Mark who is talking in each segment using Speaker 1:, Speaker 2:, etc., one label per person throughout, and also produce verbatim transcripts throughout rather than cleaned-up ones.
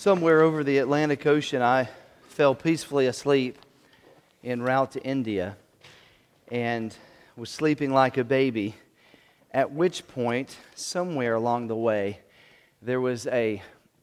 Speaker 1: Somewhere over the Atlantic Ocean, I fell peacefully asleep en route to India and was sleeping like a baby, at which point, somewhere along the way, there was a,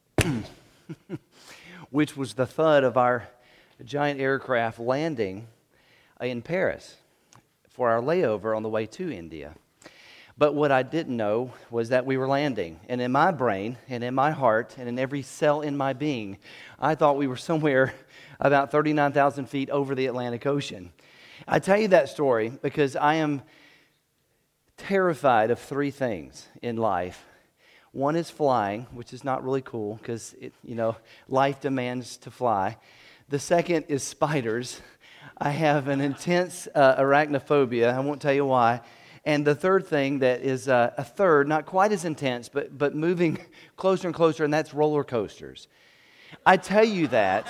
Speaker 1: which was the thud of our giant aircraft landing in Paris for our layover on the way to India. But what I didn't know was that we were landing. And in my brain, and in my heart, and in every cell in my being, I thought we were somewhere about thirty-nine thousand feet over the Atlantic Ocean. I tell you that story because I am terrified of three things in life. One is flying, which is not really cool because, you know, life demands to fly. The second is spiders. I have an intense uh, arachnophobia. I won't tell you why. And the third thing that is uh, a third, not quite as intense, but but moving closer and closer, and that's roller coasters. I tell you that,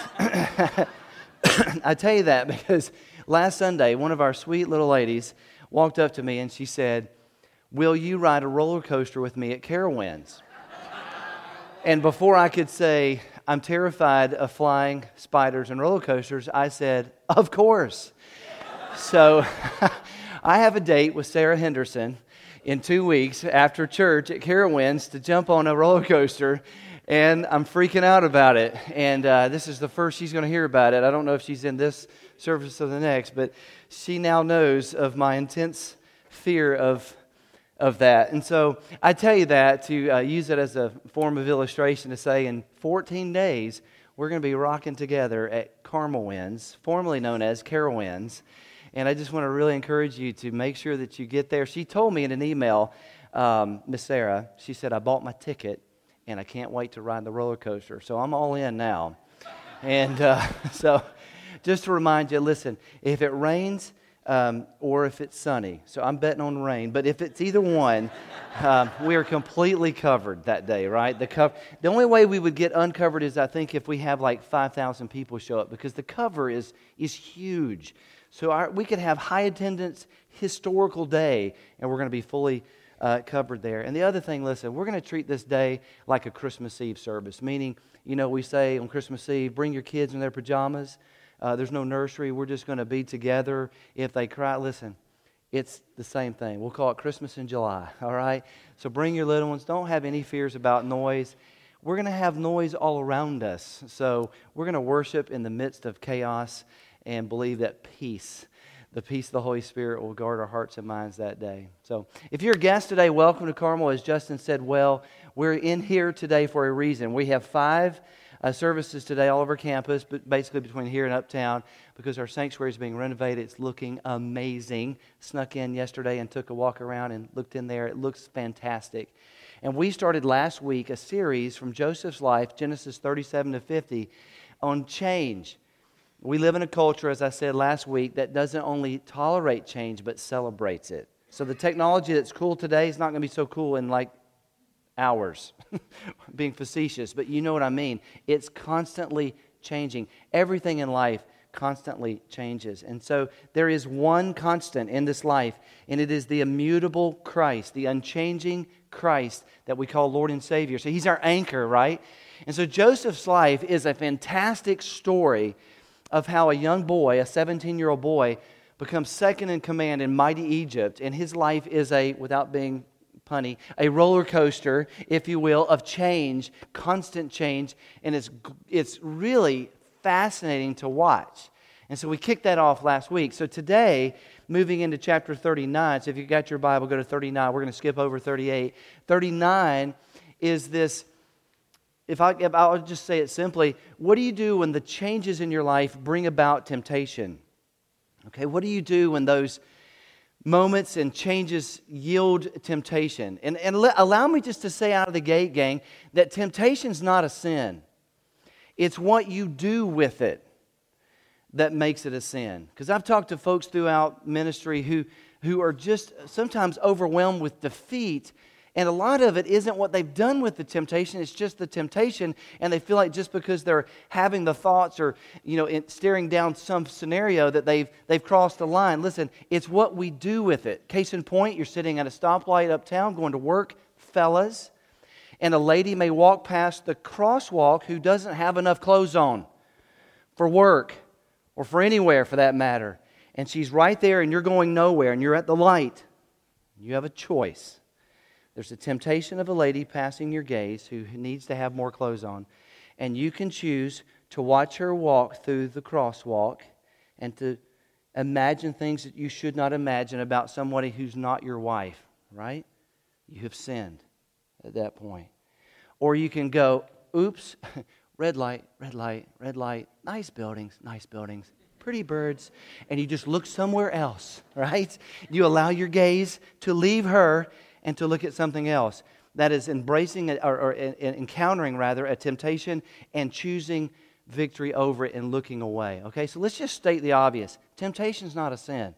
Speaker 1: I tell you that because last Sunday, one of our sweet little ladies walked up to me and she said, "Will you ride a roller coaster with me at Carowinds?" And before I could say, "I'm terrified of flying, spiders, and roller coasters," I said, "Of course." So I have a date with Sarah Henderson in two weeks after church at Carowinds to jump on a roller coaster, and I'm freaking out about it. And uh, this is the first she's going to hear about it. I don't know if she's in this service or the next, but she now knows of my intense fear of of that. And so I tell you that to uh, use it as a form of illustration to say in fourteen days, we're going to be rocking together at Carowinds, formerly known as Carowinds. And I just want to really encourage you to make sure that you get there. She told me in an email, um, Miss Sarah, she said, "I bought my ticket and I can't wait to ride the roller coaster." So I'm all in now. And uh, so just to remind you, listen, if it rains um, or if it's sunny, so I'm betting on rain, but if it's either one, um, we are completely covered that day, right? The, co- the only way we would get uncovered is, I think, if we have like five thousand people show up, because the cover is is huge. So our, we could have high attendance, historical day, and we're going to be fully uh, covered there. And the other thing, listen, we're going to treat this day like a Christmas Eve service, meaning, you know, we say on Christmas Eve, bring your kids in their pajamas. Uh, there's no nursery. We're just going to be together. If they cry, listen, it's the same thing. We'll call it Christmas in July, all right? So bring your little ones. Don't have any fears about noise. We're going to have noise all around us. So we're going to worship in the midst of chaos and believe that peace, the peace of the Holy Spirit, will guard our hearts and minds that day. So if you're a guest today, welcome to Carmel. As Justin said, well, we're in here today for a reason. We have five uh, services today all over campus, but basically between here and uptown, because our sanctuary is being renovated. It's looking amazing. Snuck in yesterday and took a walk around and looked in there. It looks fantastic. And we started last week a series from Joseph's life, Genesis thirty-seven to fifty, on change. We live in a culture, as I said last week, that doesn't only tolerate change, but celebrates it. So the technology that's cool today is not going to be so cool in like hours, being facetious, but you know what I mean. It's constantly changing. Everything in life constantly changes. And so there is one constant in this life, and it is the immutable Christ, the unchanging Christ that we call Lord and Savior. So He's our anchor, right? And so Joseph's life is a fantastic story of how a young boy, a seventeen-year-old boy, becomes second in command in mighty Egypt. And his life is a, without being punny, a roller coaster, if you will, of change, constant change. And it's it's really fascinating to watch. And so we kicked that off last week. So today, moving into chapter thirty-nine, so if you've got your Bible, go to thirty-nine. We're going to skip over thirty-eight. thirty-nine is this. If, I, if I'll just say it simply, what do you do when the changes in your life bring about temptation? Okay, what do you do when those moments and changes yield temptation? And, and let, allow me just to say out of the gate, gang, that temptation's not a sin. It's what you do with it that makes it a sin. Because I've talked to folks throughout ministry who, who are just sometimes overwhelmed with defeat. And a lot of it isn't what they've done with the temptation. It's just the temptation. And they feel like just because they're having the thoughts or, you know, staring down some scenario that they've they've crossed the line. Listen, it's what we do with it. Case in point, you're sitting at a stoplight uptown going to work, fellas. And a lady may walk past the crosswalk who doesn't have enough clothes on for work or for anywhere for that matter. And she's right there and you're going nowhere and you're at the light. You have a choice. There's a temptation of a lady passing your gaze who needs to have more clothes on. And you can choose to watch her walk through the crosswalk and to imagine things that you should not imagine about somebody who's not your wife, right? You have sinned at that point. Or you can go, oops, red light, red light, red light, nice buildings, nice buildings, pretty birds, and you just look somewhere else, right? You allow your gaze to leave her and to look at something else. That is embracing or, or, or encountering rather a temptation and choosing victory over it and looking away. Okay, so let's just state the obvious. Temptation is not a sin,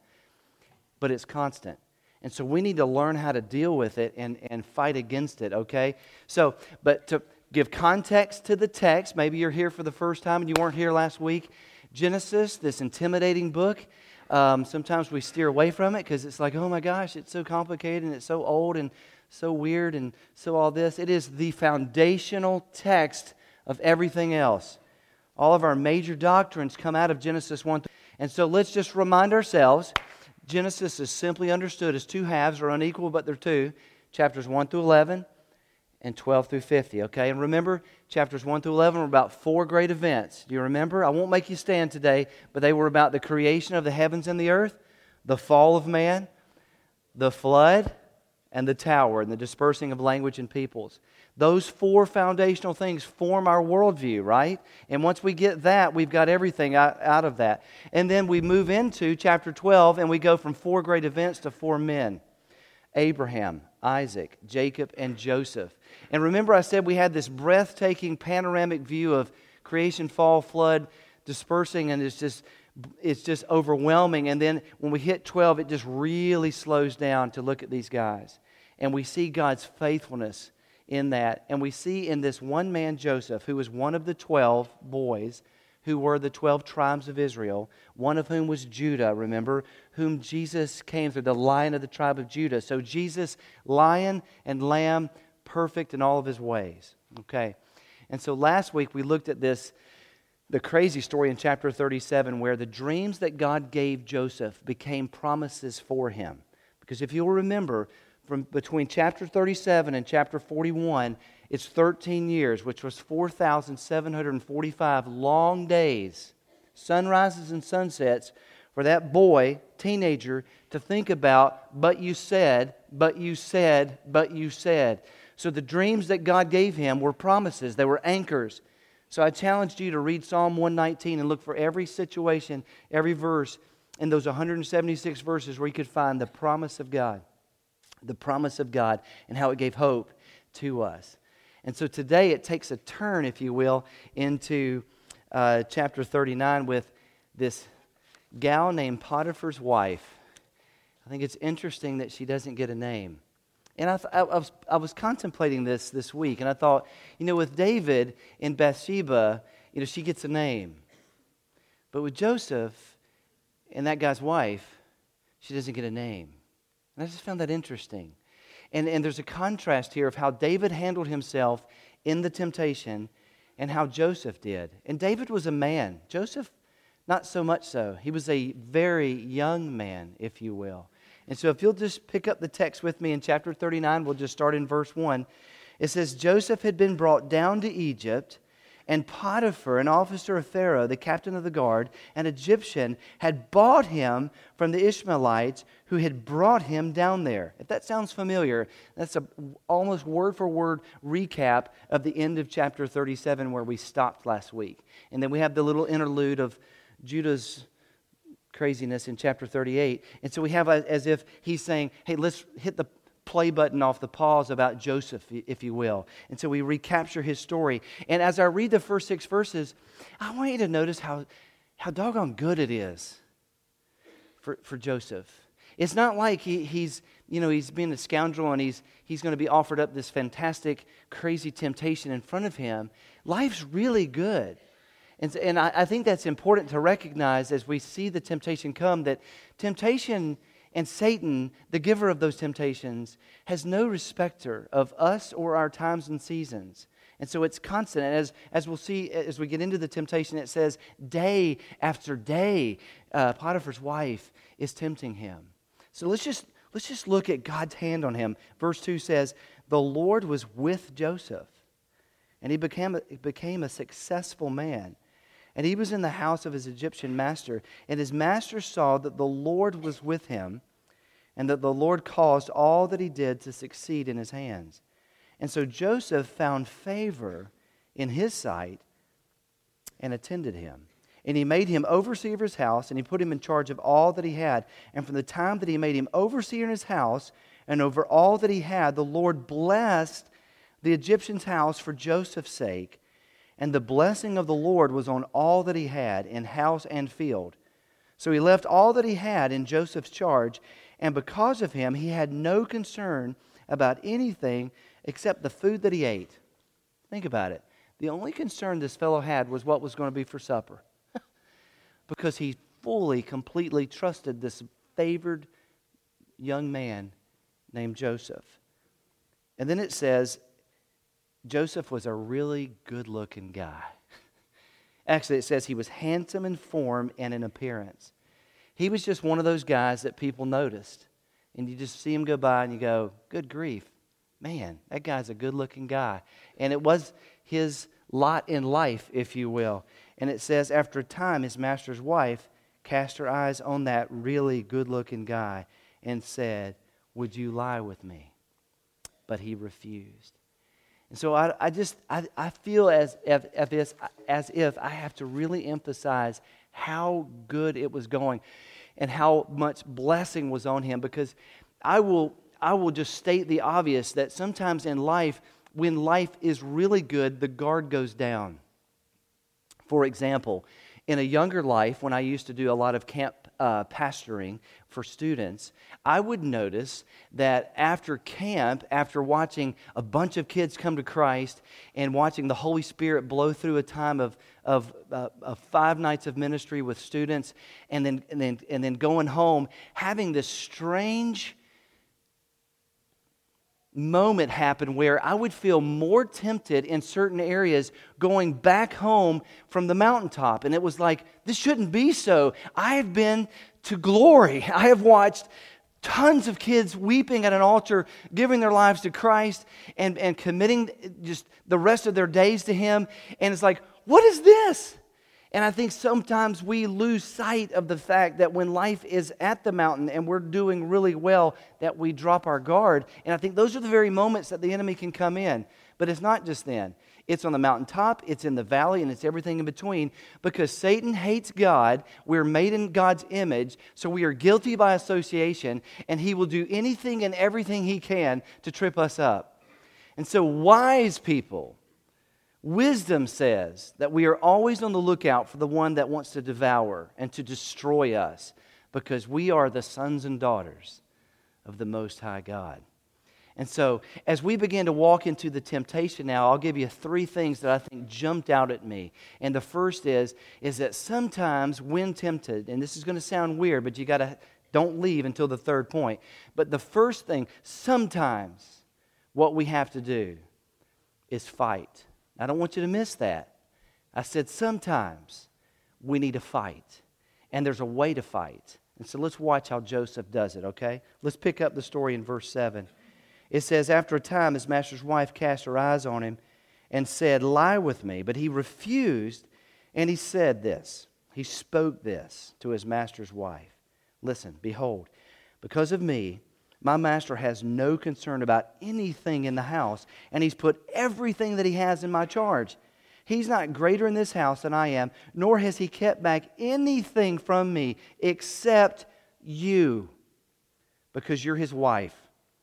Speaker 1: but it's constant. And so we need to learn how to deal with it and, and fight against it, okay? So, but to give context to the text, maybe you're here for the first time and you weren't here last week. Genesis, this intimidating book, um, sometimes we steer away from it because it's like, oh my gosh, it's so complicated and it's so old and so weird and so all this. It is the foundational text of everything else. All of our major doctrines come out of Genesis one. And so let's just remind ourselves, Genesis is simply understood as two halves, are unequal, but they're two. Chapters one through eleven and twelve through fifty, okay? And remember, chapters one through eleven were about four great events. Do you remember? I won't make you stand today, but they were about the creation of the heavens and the earth, the fall of man, the flood, and the tower, and the dispersing of language and peoples. Those four foundational things form our worldview, right? And once we get that, we've got everything out, out of that. And then we move into chapter twelve, and we go from four great events to four men. Abraham, Isaac, Jacob, and Joseph. And remember I said we had this breathtaking panoramic view of creation, fall, flood, dispersing, and it's just it's just overwhelming. And then when we hit twelve, it just really slows down to look at these guys. And we see God's faithfulness in that. And we see in this one man, Joseph, who was one of the twelve boys who were the twelve tribes of Israel, one of whom was Judah, remember, whom Jesus came through, the Lion of the tribe of Judah. So Jesus, lion and lamb, perfect in all of his ways. Okay. And so last week we looked at this, the crazy story in chapter thirty-seven, where the dreams that God gave Joseph became promises for him. Because if you'll remember, from between chapter thirty-seven and chapter forty-one, it's thirteen years, which was four thousand seven hundred forty-five long days, sunrises and sunsets, for that boy, teenager, to think about, but you said, but you said, but you said. So the dreams that God gave him were promises. They were anchors. So I challenged you to read Psalm one nineteen and look for every situation, every verse in those one hundred seventy-six verses where you could find the promise of God. The promise of God and how it gave hope to us. And so today it takes a turn, if you will, into uh, chapter thirty-nine with this gal named Potiphar's wife. I think it's interesting that she doesn't get a name. And I, th- I, I, was, I was contemplating this this week, and I thought, you know, with David in Bathsheba, you know, she gets a name. But with Joseph and that guy's wife, she doesn't get a name. And I just found that interesting. And, and there's a contrast here of how David handled himself in the temptation and how Joseph did. And David was a man. Joseph, not so much so. He was a very young man, if you will. And so if you'll just pick up the text with me in chapter thirty-nine, we'll just start in verse one. It says, Joseph had been brought down to Egypt, and Potiphar, an officer of Pharaoh, the captain of the guard, an Egyptian, had bought him from the Ishmaelites who had brought him down there. If that sounds familiar, that's a almost word-for-word recap of the end of chapter thirty-seven where we stopped last week. And then we have the little interlude of Judah's craziness in chapter thirty-eight. And so we have a, as if he's saying, hey, let's hit the play button off the pause about Joseph, if you will. And so we recapture his story. And as I read the first six verses, I want you to notice how, how doggone good it is for, for Joseph. It's not like he, he's, you know, he's being a scoundrel and he's, he's going to be offered up this fantastic, crazy temptation in front of him. Life's really good. And, and I, I think that's important to recognize as we see the temptation come, that temptation And Satan, the giver of those temptations, has no respecter of us or our times and seasons. And so it's constant. And as, as we'll see as we get into the temptation, it says day after day, uh, Potiphar's wife is tempting him. So let's just, let's just look at God's hand on him. Verse two says, the Lord was with Joseph, and he became, became a successful man. And he was in the house of his Egyptian master. And his master saw that the Lord was with him, and that the Lord caused all that he did to succeed in his hands. And so Joseph found favor in his sight and attended him. And he made him overseer of his house, and he put him in charge of all that he had. And from the time that he made him overseer in his house and over all that he had, the Lord blessed the Egyptian's house for Joseph's sake. And the blessing of the Lord was on all that he had in house and field. So he left all that he had in Joseph's charge, and because of him he had no concern about anything except the food that he ate. Think about it. The only concern this fellow had was what was going to be for supper. Because he fully, completely trusted this favored young man named Joseph. And then it says, Joseph was a really good-looking guy. Actually, it says he was handsome in form and in appearance. He was just one of those guys that people noticed. And you just see him go by and you go, good grief. Man, that guy's a good-looking guy. And it was his lot in life, if you will. And it says, after a time, his master's wife cast her eyes on that really good-looking guy and said, would you lie with me? But he refused. And so I, I just, I, I feel as if, as if, as if I have to really emphasize how good it was going and how much blessing was on him, because I will, I will just state the obvious that sometimes in life, when life is really good, the guard goes down. For example, in a younger life, when I used to do a lot of camp uh, pastoring for students, I would notice that after camp, after watching a bunch of kids come to Christ and watching the Holy Spirit blow through a time of of, uh, of five nights of ministry with students, and then and then and then going home, having this strange moment happen where I would feel more tempted in certain areas going back home from the mountaintop. And it was like, this shouldn't be so. I have been to glory. I have watched tons of kids weeping at an altar, giving their lives to Christ and, and committing just the rest of their days to Him. And it's like, what is this? And I think sometimes we lose sight of the fact that when life is at the mountain and we're doing really well, that we drop our guard. And I think those are the very moments that the enemy can come in. But it's not just then. It's on the mountaintop, it's in the valley, and it's everything in between. Because Satan hates God. We're made in God's image, so we are guilty by association, and he will do anything and everything he can to trip us up. And so wise people, wisdom says that we are always on the lookout for the one that wants to devour and to destroy us, because we are the sons and daughters of the Most High God. And so, as we begin to walk into the temptation now, I'll give you three things that I think jumped out at me. And the first is, is that sometimes when tempted, and this is going to sound weird, but you got to, don't leave until the third point. But the first thing, sometimes what we have to do is fight. I don't want you to miss that. I said sometimes we need to fight. And there's a way to fight. And so let's watch how Joseph does it, okay? Let's pick up the story in verse seven. It says, after a time, his master's wife cast her eyes on him and said, lie with me. But he refused, and he said this. He spoke this to his master's wife. Listen, behold, because of me, my master has no concern about anything in the house, and he's put everything that he has in my charge. He's not greater in this house than I am, nor has he kept back anything from me except you, because you're his wife.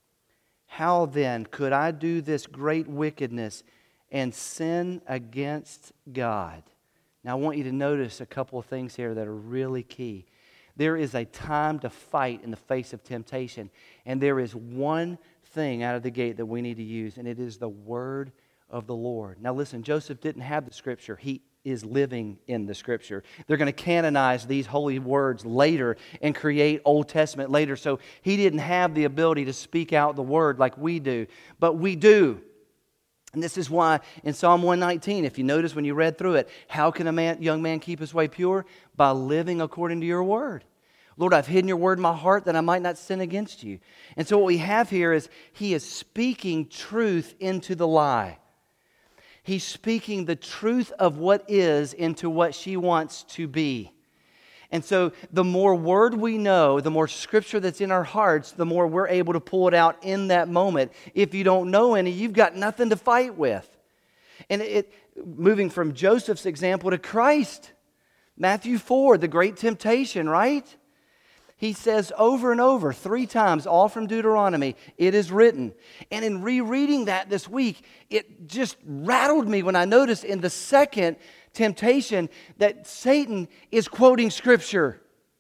Speaker 1: How then could I do this great wickedness and sin against God? Now I want you to notice a couple of things here that are really key. There is a time to fight in the face of temptation. And there is one thing out of the gate that we need to use, and it is the word of the Lord. Now listen, Joseph didn't have the scripture. He is living in the Scripture. They're going to canonize these holy words later and create Old Testament later. So he didn't have the ability to speak out the word like we do, but we do. And this is why in Psalm one nineteen, if you notice when you read through it, how can a man, young man keep his way pure? By living according to your word. Lord, I've hidden your word in my heart that I might not sin against you. And so what we have here is he is speaking truth into the lie. He's speaking the truth of what is into what she wants to be. And so the more word we know, the more scripture that's in our hearts, the more we're able to pull it out in that moment. If you don't know any, you've got nothing to fight with. And it, moving from Joseph's example to Christ, Matthew four, the great temptation, right? He says over and over, three times, all from Deuteronomy, it is written. And in rereading that this week, it just rattled me when I noticed in the second temptation that Satan is quoting Scripture.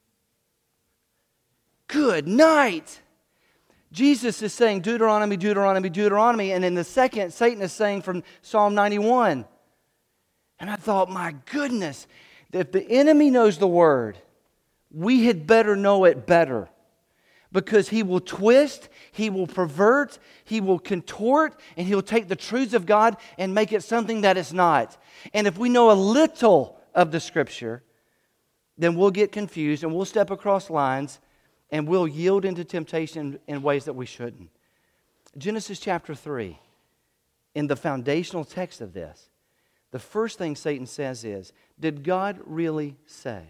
Speaker 1: Good night. Jesus is saying Deuteronomy, Deuteronomy, Deuteronomy, and in the second, Satan is saying from Psalm ninety-one. And I thought, my goodness, if the enemy knows the Word, we had better know it better, because he will twist, he will pervert, he will contort, and he'll take the truths of God and make it something that it's not. And if we know a little of the Scripture, then we'll get confused and we'll step across lines and we'll yield into temptation in ways that we shouldn't. Genesis chapter three, in the foundational text of this, the first thing Satan says is, did God really say?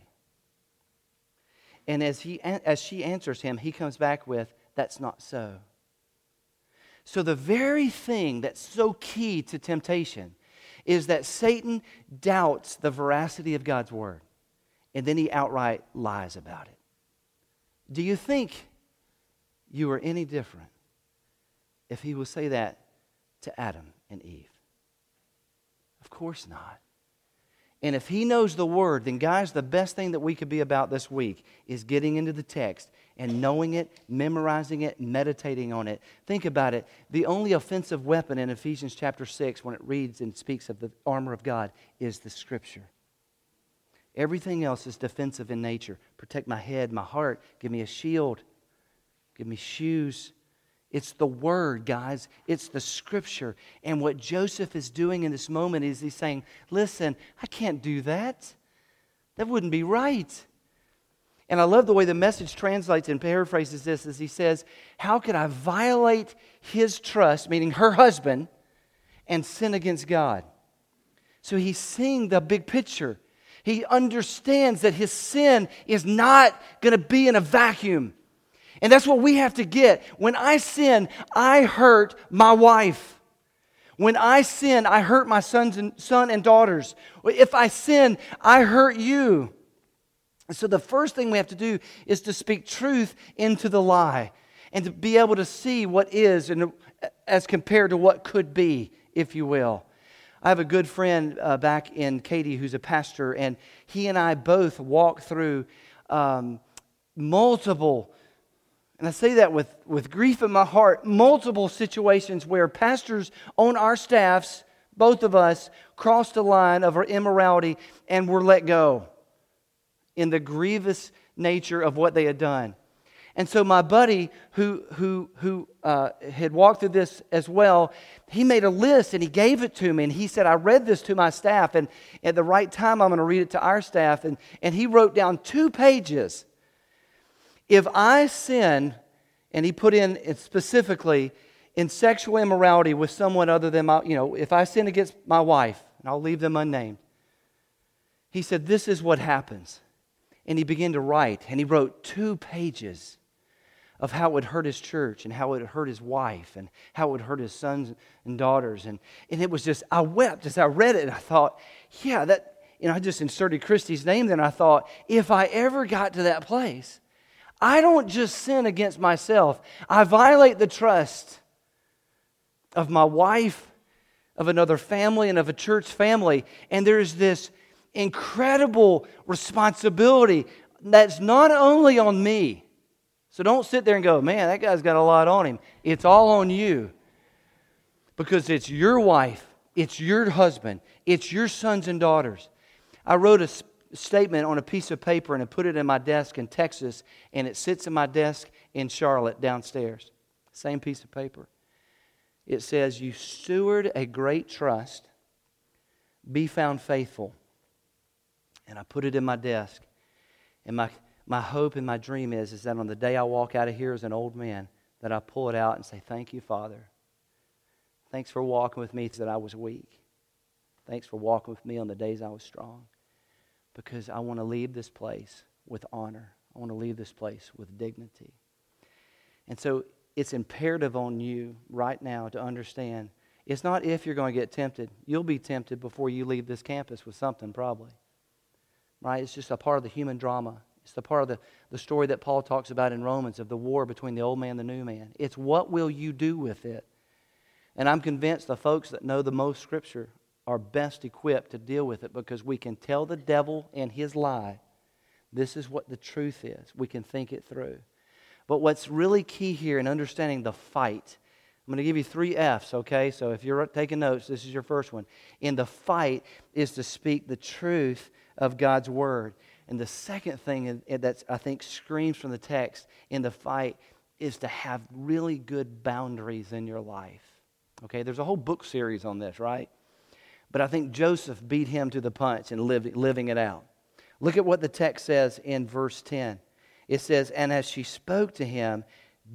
Speaker 1: And as he as she answers him, he comes back with, that's not so. So the very thing that's so key to temptation is that Satan doubts the veracity of God's word. And then he outright lies about it. Do you think you are any different if he will say that to Adam and Eve? Of course not. And if he knows the Word, then guys, the best thing that we could be about this week is getting into the text and knowing it, memorizing it, meditating on it. Think about it. The only offensive weapon in Ephesians chapter six, when it reads and speaks of the armor of God, is the Scripture. Everything else is defensive in nature. Protect my head, my heart. Give me a shield. Give me shoes. It's the Word, guys. It's the Scripture. And what Joseph is doing in this moment is he's saying, listen, I can't do that. That wouldn't be right. And I love the way the Message translates and paraphrases this as he says, how could I violate his trust, meaning her husband, and sin against God? So he's seeing the big picture. He understands that his sin is not going to be in a vacuum. And that's what we have to get. When I sin, I hurt my wife. When I sin, I hurt my sons and son and daughters. If I sin, I hurt you. And so the first thing we have to do is to speak truth into the lie and to be able to see what is and as compared to what could be, if you will. I have a good friend uh, back in Katy who's a pastor, and he and I both walked through um, multiple And I say that with, with grief in my heart, multiple situations where pastors on our staffs, both of us, crossed a line of our immorality and were let go in the grievous nature of what they had done. And so my buddy who who who uh, had walked through this as well, he made a list and he gave it to me. And he said, I read this to my staff, and at the right time I'm going to read it to our staff. And, and he wrote down two pages. If I sin, and he put in specifically, in sexual immorality with someone other than my, you know, if I sin against my wife, and I'll leave them unnamed. He said, this is what happens. And he began to write, and he wrote two pages of how it would hurt his church and how it would hurt his wife and how it would hurt his sons and daughters. And, and it was just, I wept as I read it, and I thought, yeah, that, you know, I just inserted Christy's name there, and I thought, if I ever got to that place, I don't just sin against myself. I violate the trust of my wife, of another family, and of a church family. And there's this incredible responsibility that's not only on me. So don't sit there and go, man, that guy's got a lot on him. It's all on you. Because it's your wife, it's your husband, it's your sons and daughters. I wrote a s- statement on a piece of paper and I put it in my desk in Texas, and it sits in my desk in Charlotte downstairs. Same piece of paper. It says, "You steward a great trust, be found faithful." And I put it in my desk. And my, my hope and my dream is, is that on the day I walk out of here as an old man, that I pull it out and say, "Thank you, Father. Thanks for walking with me that I was weak. Thanks for walking with me on the days I was strong. Because I want to leave this place with honor. I want to leave this place with dignity." And so it's imperative on you right now to understand, it's not if you're going to get tempted. You'll be tempted before you leave this campus with something probably. Right? It's just a part of the human drama. It's the part of the, the story that Paul talks about in Romans of the war between the old man and the new man. It's what will you do with it? And I'm convinced the folks that know the most Scripture are best equipped to deal with it, because we can tell the devil and his lie, this is what the truth is. We can think it through. But what's really key here in understanding the fight, I'm going to give you three F's, okay? So if you're taking notes, this is your first one. In the fight is to speak the truth of God's Word. And the second thing that I think screams from the text in the fight is to have really good boundaries in your life. Okay, there's a whole book series on this, right? But I think Joseph beat him to the punch in living, living it out. Look at what the text says in verse ten. It says, "And as she spoke to him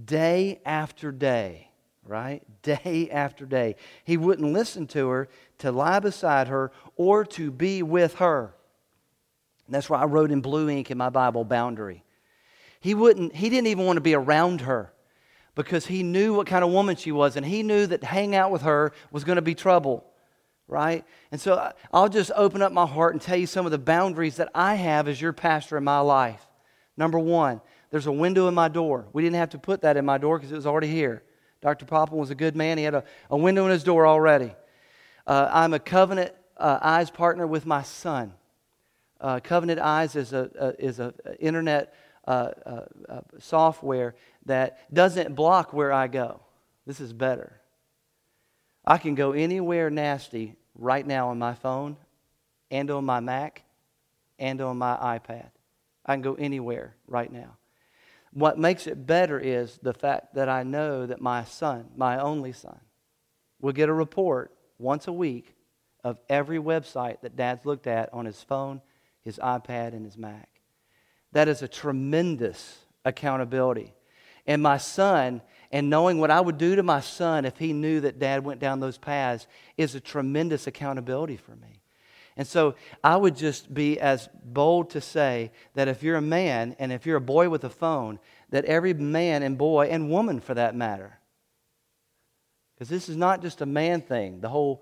Speaker 1: day after day," right? Day after day. He wouldn't listen to her, to lie beside her, or to be with her. And that's why I wrote in blue ink in my Bible, boundary. He wouldn't, he didn't even want to be around her because he knew what kind of woman she was, and he knew that hang out with her was going to be trouble, right? And so I'll just open up my heart and tell you some of the boundaries that I have as your pastor in my life. Number one, there's a window in my door. We didn't have to put that in my door because it was already here. Doctor Popham was a good man. He had a, a window in his door already. Uh, I'm a Covenant uh, Eyes partner with my son. Uh, Covenant Eyes is a, a is a internet uh, uh, uh, software that doesn't block where I go. This is better. I can go anywhere nasty right now on my phone, and on my Mac, and on my iPad. I can go anywhere right now. What makes it better is the fact that I know that my son, my only son, will get a report once a week of every website that Dad's looked at on his phone, his iPad, and his Mac. That is a tremendous accountability. And my son, and knowing what I would do to my son if he knew that Dad went down those paths, is a tremendous accountability for me. And so I would just be as bold to say that if you're a man and if you're a boy with a phone, that every man and boy and woman for that matter, because this is not just a man thing, the whole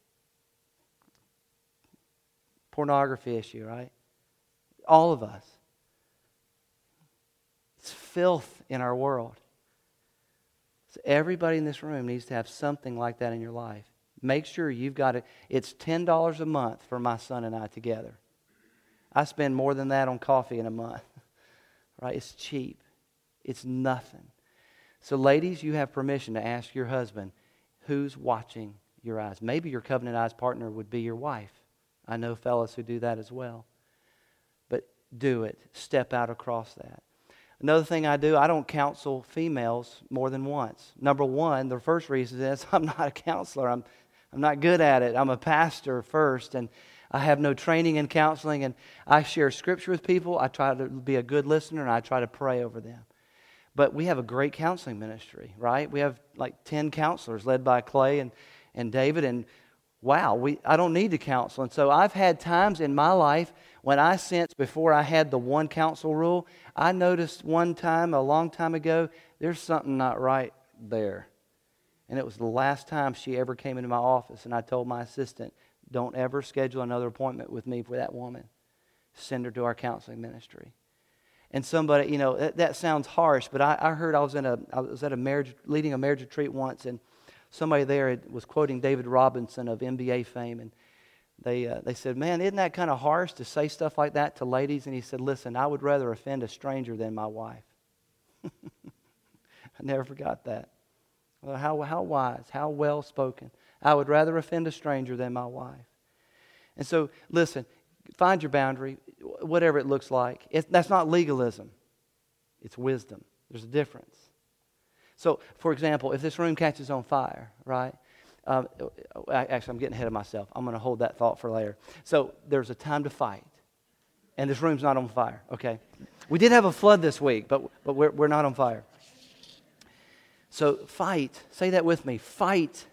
Speaker 1: pornography issue, right? All of us. It's filth in our world. So everybody in this room needs to have something like that in your life. Make sure you've got it. It's ten dollars a month for my son and I together. I spend more than that on coffee in a month. Right? It's cheap. It's nothing. So ladies, you have permission to ask your husband, who's watching your eyes? Maybe your Covenant Eyes partner would be your wife. I know fellas who do that as well. But do it. Step out across that. Another thing I do, I don't counsel females more than once. Number one, the first reason is I'm not a counselor. I'm I'm not good at it. I'm a pastor first, and I have no training in counseling, and I share Scripture with people. I try to be a good listener, and I try to pray over them. But we have a great counseling ministry, right? We have like ten counselors led by Clay and, and David, and wow, we I don't need to counsel. And so I've had times in my life when I sensed before I had the one counsel rule, I noticed one time, a long time ago, there's something not right there. And it was the last time she ever came into my office, and I told my assistant, don't ever schedule another appointment with me for that woman. Send her to our counseling ministry. And somebody, you know, that, that sounds harsh, but I, I heard I was in a I was at a marriage leading a marriage retreat once, and somebody there was quoting David Robinson of N B A fame, and they uh, they said, "Man, isn't that kind of harsh to say stuff like that to ladies?" And he said, "Listen, I would rather offend a stranger than my wife." I never forgot that. Well, how how wise, how well spoken. I would rather offend a stranger than my wife. And so, listen, Find your boundary, whatever it looks like. It, that's not legalism. It's wisdom. There's a difference. So, for example, if this room catches on fire, right? Um, actually, I'm getting ahead of myself. I'm going to hold that thought for later. So, there's a time to fight. And this room's not on fire, okay? We did have a flood this week, but, but we're, we're not on fire. So, fight. Say that with me. Fight.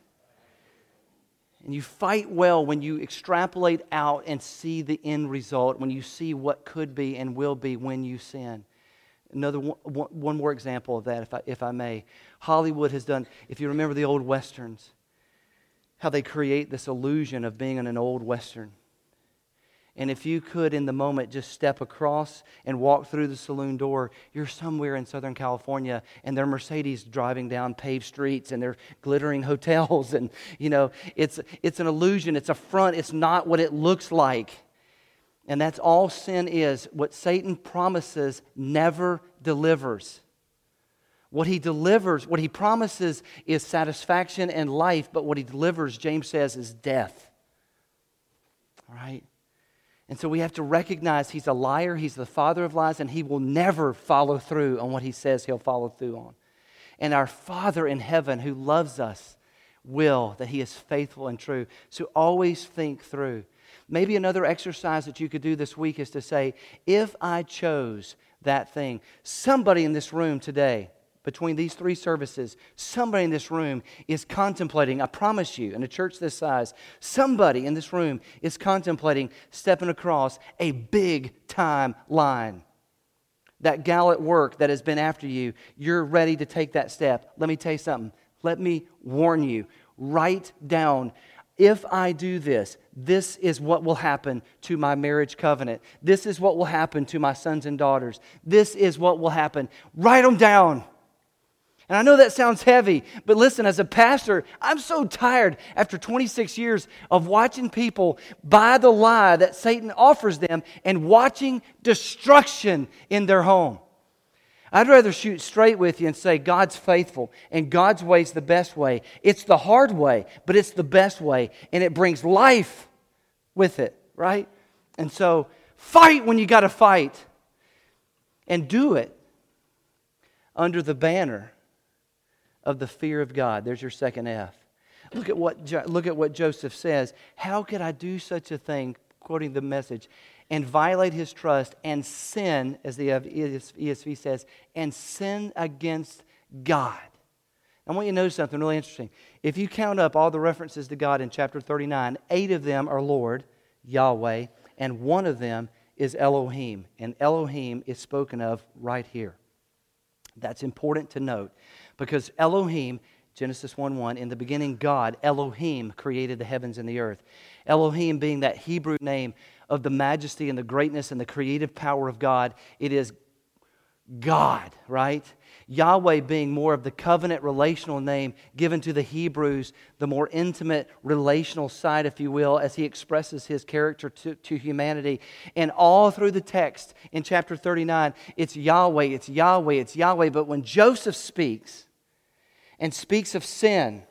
Speaker 1: And you fight well when you extrapolate out and see the end result, when you see what could be and will be when you sin. Another one, one more example of that, if I, if I may. Hollywood has done, if you remember the old Westerns, how they create this illusion of being in an old Western. And if you could, in the moment, just step across and walk through the saloon door, you're somewhere in Southern California, and there are Mercedes driving down paved streets, and they're glittering hotels, and, you know, it's it's an illusion, it's a front, it's not what it looks like. And that's all sin is. What Satan promises never delivers. What he delivers, what he promises is satisfaction and life, but what he delivers, James says, is death. All right? And so we have to recognize he's a liar, he's the father of lies, and he will never follow through on what he says he'll follow through on. And our Father in heaven who loves us will, that he is faithful and true. So always think through. Maybe another exercise that you could do this week is to say, if I chose that thing, somebody in this room today, between these three services, somebody in this room is contemplating, I promise you, in a church this size, somebody in this room is contemplating stepping across a big time line. That gal at work that has been after you, you're ready to take that step. Let me tell you something. Let me warn you. Write down, if I do this, this is what will happen to my marriage covenant. This is what will happen to my sons and daughters. This is what will happen. Write them down. And I know that sounds heavy, but listen, as a pastor, I'm so tired after twenty-six years of watching people buy the lie that Satan offers them and watching destruction in their home. I'd rather shoot straight with you and say God's faithful and God's way is the best way. It's the hard way, but it's the best way, and it brings life with it, right? And so fight when you got to fight, and do it under the banner of the fear of God. There's your second F. Look at what look at what Joseph says. How could I do such a thing, quoting the Message, and violate his trust and sin, as the E S V says, and sin against God? I want you to know something really interesting. If you count up all the references to God in chapter thirty-nine, eight of them are Lord, Yahweh, and one of them is Elohim. And Elohim is spoken of right here. That's important to note, because Elohim, Genesis one one, in the beginning God, Elohim, created the heavens and the earth. Elohim being that Hebrew name of the majesty and the greatness and the creative power of God. It is God, right? Yahweh being more of the covenant relational name given to the Hebrews, the more intimate relational side, if you will, as he expresses his character to, to humanity. And all through the text in chapter thirty-nine, it's Yahweh, it's Yahweh, it's Yahweh. But when Joseph speaks and speaks of sin,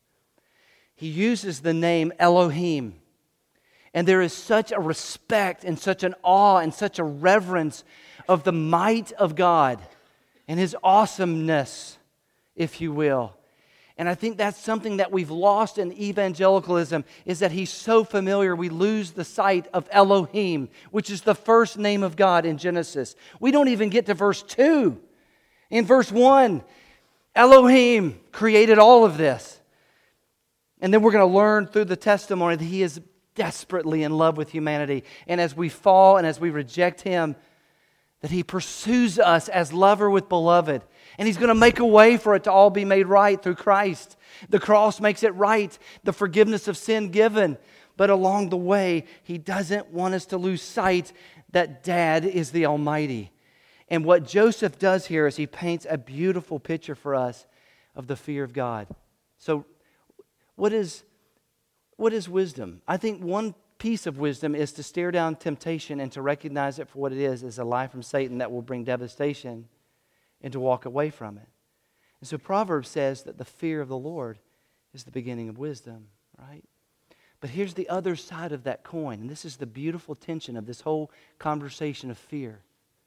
Speaker 1: he uses the name Elohim. And there is such a respect and such an awe and such a reverence of the might of God and His awesomeness, if you will. And I think that's something that we've lost in evangelicalism, is that He's so familiar we lose the sight of Elohim, which is the first name of God in Genesis. We don't even get to verse two. In verse one, Elohim created all of this. And then we're going to learn through the testimony that He is desperately in love with humanity. And as we fall and as we reject Him, that He pursues us as lover with beloved. And He's going to make a way for it to all be made right through Christ. The cross makes it right, the forgiveness of sin given. But along the way, He doesn't want us to lose sight that Dad is the Almighty. And what Joseph does here is he paints a beautiful picture for us of the fear of God. So what is, what is wisdom? I think one piece of wisdom is to stare down temptation and to recognize it for what it is, as a lie from Satan that will bring devastation, and to walk away from it. And so Proverbs says that the fear of the Lord is the beginning of wisdom, right? But here's the other side of that coin, and this is the beautiful tension of this whole conversation of fear.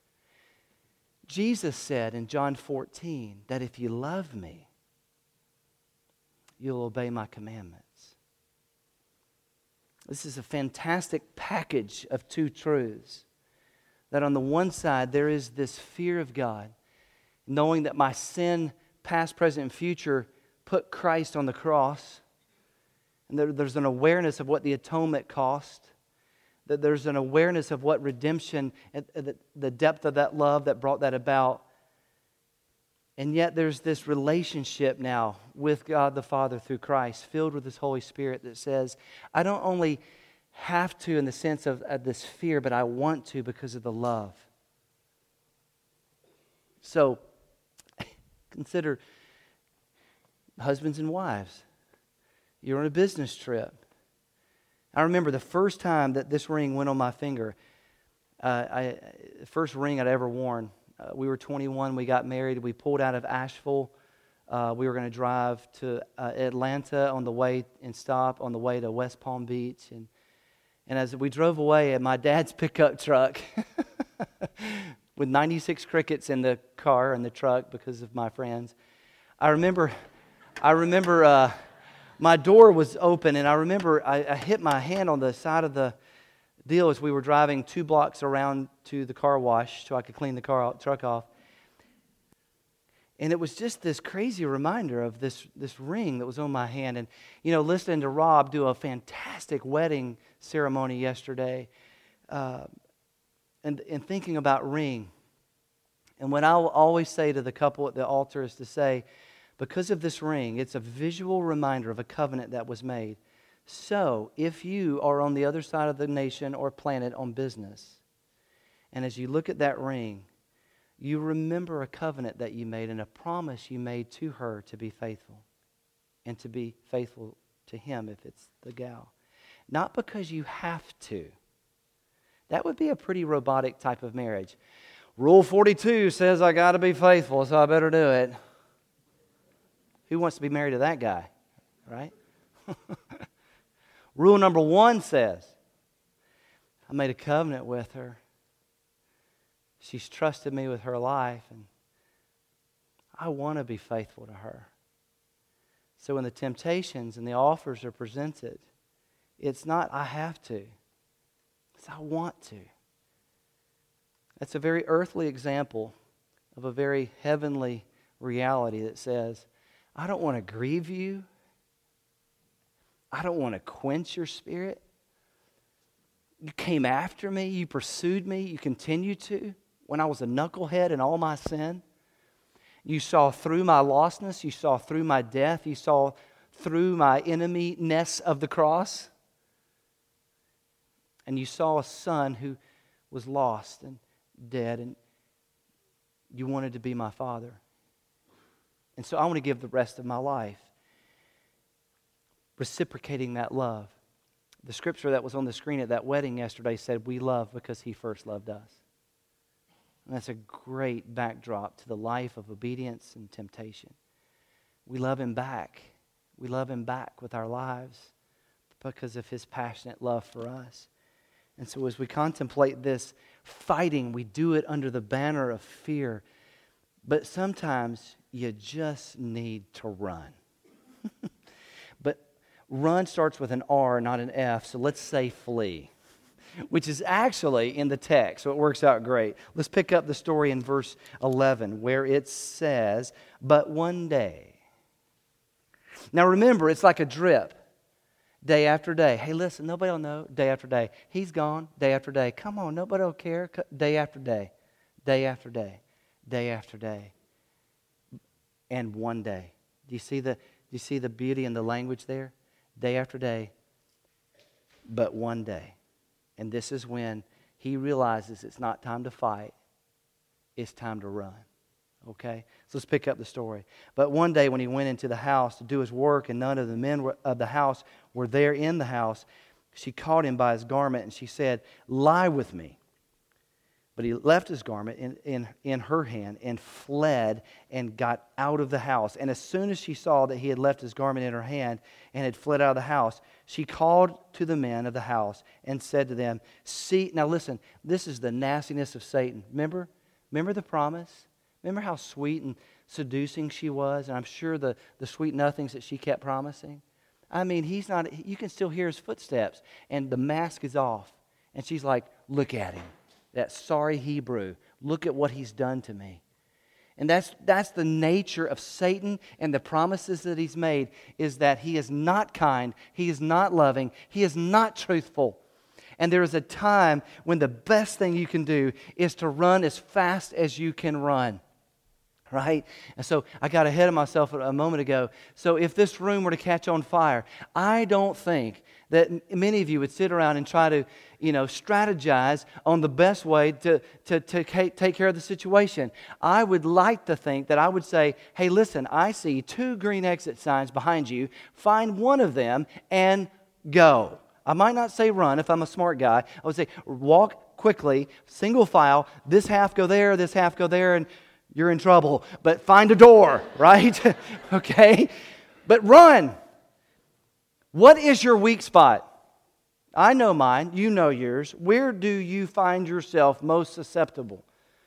Speaker 1: Jesus said in John fourteen that if you love me, you'll obey my commandments. This is a fantastic package of two truths. That on the one side, there is this fear of God, knowing that my sin, past, present, and future, put Christ on the cross. And there, there's an awareness of what the atonement cost. That there's an awareness of what redemption, the depth of that love that brought that about. And yet there's this relationship now with God the Father through Christ, filled with His Holy Spirit, that says, I don't only have to in the sense of, of this fear, but I want to because of the love. So, consider husbands and wives. You're on a business trip. I remember the first time that this ring went on my finger. Uh, I, the first ring I'd ever worn. Uh, we were twenty-one. We got married. We pulled out of Asheville. Uh, we were going to drive to uh, Atlanta on the way and stop on the way to West Palm Beach. And and as we drove away in my dad's pickup truck with ninety-six crickets in the car and the truck because of my friends, I remember, I remember. Uh, My door was open, and I remember I, I hit my hand on the side of the deal as we were driving two blocks around to the car wash so I could clean the car truck off. And it was just this crazy reminder of this, this ring that was on my hand. And, you know, listening to Rob do a fantastic wedding ceremony yesterday, uh, and, and thinking about ring. And what I'll always say to the couple at the altar is to say, because of this ring, it's a visual reminder of a covenant that was made. So, if you are on the other side of the nation or planet on business, and as you look at that ring, you remember a covenant that you made and a promise you made to her to be faithful, and to be faithful to him if it's the gal. Not because you have to. That would be a pretty robotic type of marriage. Rule forty-two says I got to be faithful, so I better do it. Who wants to be married to that guy, right? Rule number one says, I made a covenant with her. She's trusted me with her life, and I want to be faithful to her. So when the temptations and the offers are presented, it's not I have to, it's I want to. That's a very earthly example of a very heavenly reality that says, I don't want to grieve you. I don't want to quench your spirit. You came after me. You pursued me. You continue to. When I was a knucklehead in all my sin, you saw through my lostness. You saw through my death. You saw through my enemy-ness of the cross. And you saw a son who was lost and dead, and you wanted to be my father. And so I want to give the rest of my life reciprocating that love. The scripture that was on the screen at that wedding yesterday said, we love because He first loved us. And that's a great backdrop to the life of obedience and temptation. We love Him back. We love Him back with our lives because of His passionate love for us. And so as we contemplate this fighting, we do it under the banner of fear. But sometimes you just need to run. But run starts with an R, not an F, so let's say flee, which is actually in the text, so it works out great. Let's pick up the story in verse eleven, where it says, but one day. Now remember, it's like a drip. Day after day. Hey, listen, nobody will know. Day after day. He's gone. Day after day. Come on, nobody will care. Day after day. Day after day. Day after day. And one day. Do you see the, do you see the beauty in the language there? Day after day. But one day. And this is when he realizes it's not time to fight. It's time to run. Okay? So let's pick up the story. But one day when he went into the house to do his work and none of the men of the house were there in the house, she caught him by his garment and she said, lie with me. But he left his garment in, in, in her hand and fled and got out of the house. And as soon as she saw that he had left his garment in her hand and had fled out of the house, she called to the men of the house and said to them, see, now listen, this is the nastiness of Satan. Remember? Remember the promise? Remember how sweet and seducing she was? And I'm sure the, the sweet nothings that she kept promising. I mean, he's not, you can still hear his footsteps. And the mask is off. And she's like, look at him. That sorry Hebrew. Look at what he's done to me. And that's that's the nature of Satan and the promises that he's made, is that he is not kind, he is not loving, he is not truthful. And there is a time when the best thing you can do is to run as fast as you can run. Right? And so I got ahead of myself a moment ago. So if this room were to catch on fire, I don't think that many of you would sit around and try to, you know, strategize on the best way to, to, to take care of the situation. I would like to think that I would say, hey, listen, I see two green exit signs behind you. Find one of them and go. I might not say run if I'm a smart guy. I would say walk quickly, single file, this half go there, this half go there, and you're in trouble. But find a door, right? Okay? But run. What is your weak spot? I know mine. You know yours. Where do you find yourself most susceptible?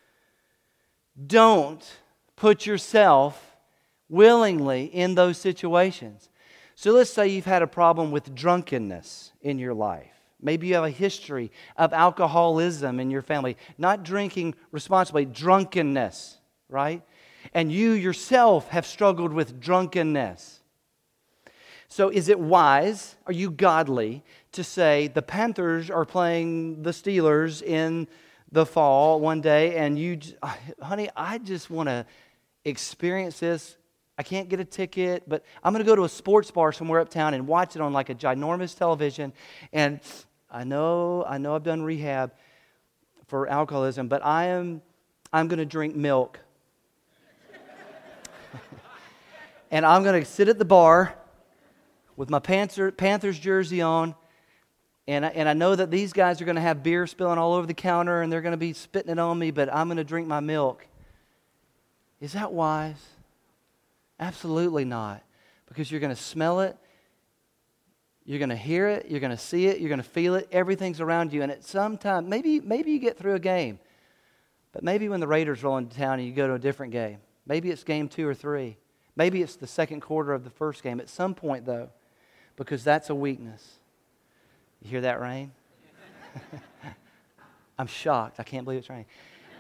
Speaker 1: Don't put yourself willingly in those situations. So let's say you've had a problem with drunkenness in your life. Maybe you have a history of alcoholism in your family. Not drinking responsibly, drunkenness, right? And you yourself have struggled with drunkenness. So is it wise, are you godly, to say the Panthers are playing the Steelers in the fall one day, and you, honey, I just want to experience this. I can't get a ticket, but I'm going to go to a sports bar somewhere uptown and watch it on like a ginormous television. And I know, I know I've done rehab for alcoholism, but I am, I'm going to drink milk. And I'm going to sit at the bar with my Panther, Panthers jersey on, and I, and I know that these guys are going to have beer spilling all over the counter, and they're going to be spitting it on me, but I'm going to drink my milk. Is that wise? Absolutely not. Because you're going to smell it, you're going to hear it, you're going to see it, you're going to feel it, everything's around you, and at some time, maybe, maybe you get through a game, but maybe when the Raiders roll into town and you go to a different game, maybe it's game two or three, maybe it's the second quarter of the first game, at some point though, because that's a weakness. You hear that rain? I'm shocked. I can't believe it's raining.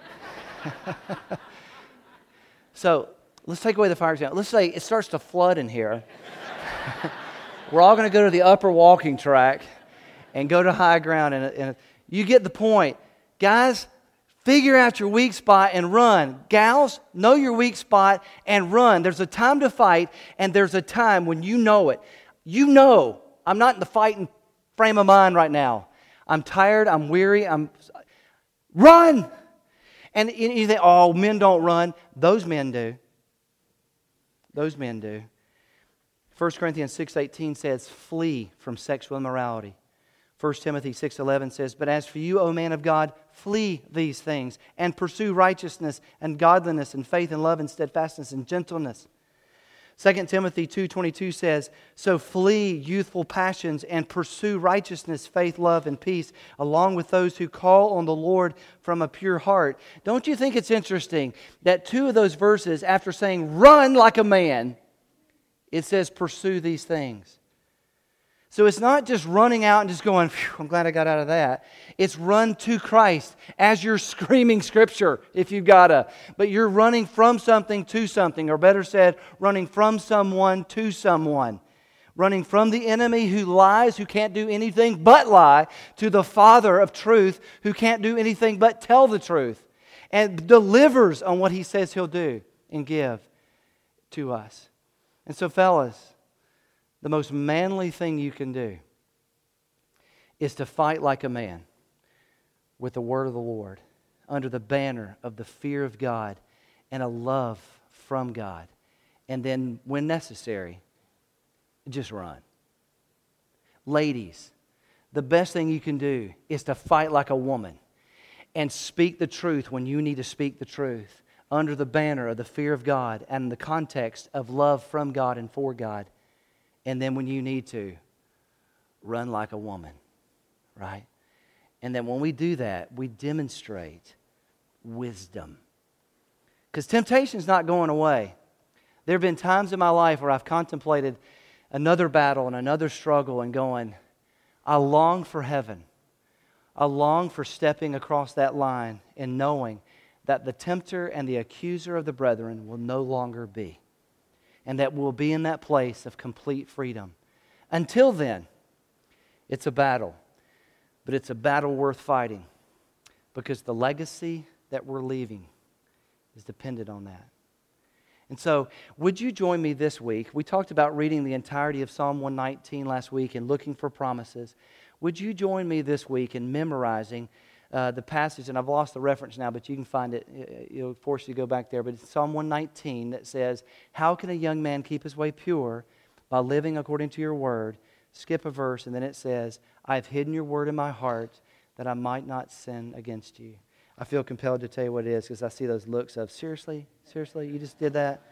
Speaker 1: So let's take away the fire example. Let's say it starts to flood in here. We're all going to go to the upper walking track and go to high ground. And, and you get the point. Guys, figure out your weak spot and run. Gals, know your weak spot and run. There's a time to fight, and there's a time when you know it. You know, I'm not in the fighting frame of mind right now. I'm tired, I'm weary, I'm... Run! And you think, oh, men don't run. Those men do. Those men do. First Corinthians six eighteen says, flee from sexual immorality. First Timothy six eleven says, but as for you, O man of God, flee these things and pursue righteousness and godliness and faith and love and steadfastness and gentleness. Second Timothy two twenty-two says, so flee youthful passions and pursue righteousness, faith, love, and peace, along with those who call on the Lord from a pure heart. Don't you think it's interesting that two of those verses, after saying run like a man, it says pursue these things. So it's not just running out and just going, I'm glad I got out of that. It's run to Christ as you're screaming Scripture, if you've got to. But you're running from something to something, or better said, running from someone to someone. Running from the enemy who lies, who can't do anything but lie, to the Father of truth who can't do anything but tell the truth. And delivers on what He says He'll do and give to us. And so, fellas, the most manly thing you can do is to fight like a man with the word of the Lord, under the banner of the fear of God and a love from God. And then, when necessary, just run. Ladies, the best thing you can do is to fight like a woman and speak the truth when you need to speak the truth, under the banner of the fear of God and the context of love from God and for God. And then when you need to, run like a woman, right? And then when we do that, we demonstrate wisdom. Because temptation's not going away. There have been times in my life where I've contemplated another battle and another struggle and going, I long for heaven. I long for stepping across that line and knowing that the tempter and the accuser of the brethren will no longer be. And that we'll be in that place of complete freedom. Until then, it's a battle. But it's a battle worth fighting. Because the legacy that we're leaving is dependent on that. And so, would you join me this week? We talked about reading the entirety of Psalm one nineteen last week and looking for promises. Would you join me this week in memorizing uh, the passage? And I've lost the reference now, but you can find it. It'll force you to go back there. But it's Psalm one nineteen that says, how can a young man keep his way pure? By living according to your word. Skip a verse, and then it says, I have hidden your word in my heart that I might not sin against you. I feel compelled to tell you what it is because I see those looks of, seriously? Seriously? You just did that?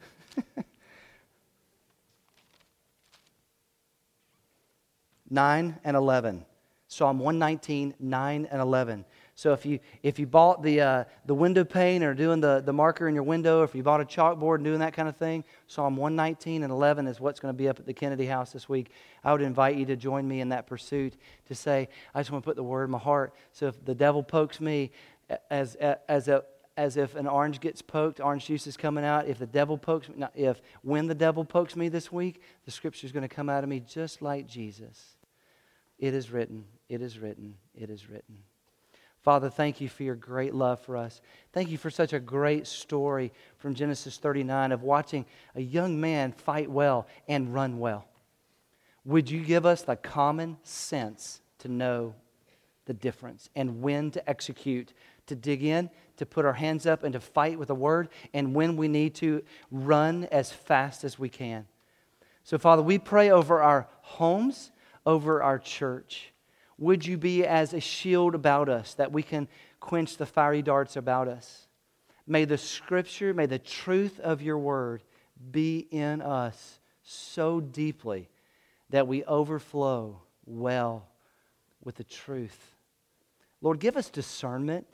Speaker 1: nine and eleven. Psalm one nineteen, nine and eleven. So if you if you bought the uh, the window pane or doing the, the marker in your window, or if you bought a chalkboard and doing that kind of thing, Psalm one nineteen and eleven is what's going to be up at the Kennedy House this week. I would invite you to join me in that pursuit to say, I just want to put the word in my heart. So if the devil pokes me, as as a as if an orange gets poked, orange juice is coming out. If the devil pokes me, not if when the devil pokes me this week, the scripture is going to come out of me just like Jesus. It is written, it is written, it is written. Father, thank you for your great love for us. Thank you for such a great story from Genesis thirty-nine of watching a young man fight well and run well. Would you give us the common sense to know the difference and when to execute, to dig in, to put our hands up and to fight with a word, and when we need to run as fast as we can. So, Father, we pray over our homes, over our church. Would you be as a shield about us that we can quench the fiery darts about us? May the Scripture, may the truth of your word be in us so deeply that we overflow well with the truth. Lord, give us discernment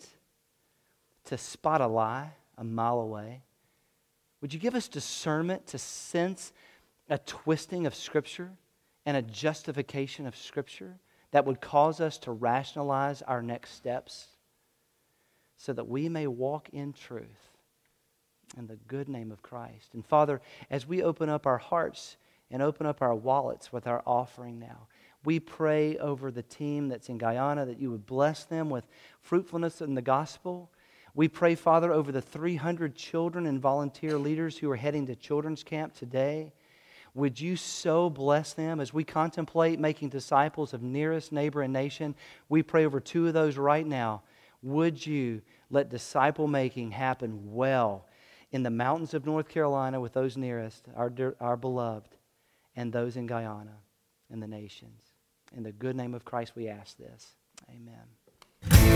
Speaker 1: to spot a lie a mile away. Would you give us discernment to sense a twisting of Scripture and a justification of Scripture that would cause us to rationalize our next steps so that we may walk in truth in the good name of Christ. And Father, as we open up our hearts and open up our wallets with our offering now, we pray over the team that's in Guyana that you would bless them with fruitfulness in the gospel. We pray, Father, over the three hundred children and volunteer leaders who are heading to children's camp today. Would you so bless them as we contemplate making disciples of nearest neighbor and nation? We pray over two of those right now. Would you let disciple making happen well in the mountains of North Carolina with those nearest, our, our beloved, and those in Guyana and the nations. In the good name of Christ we ask this. Amen.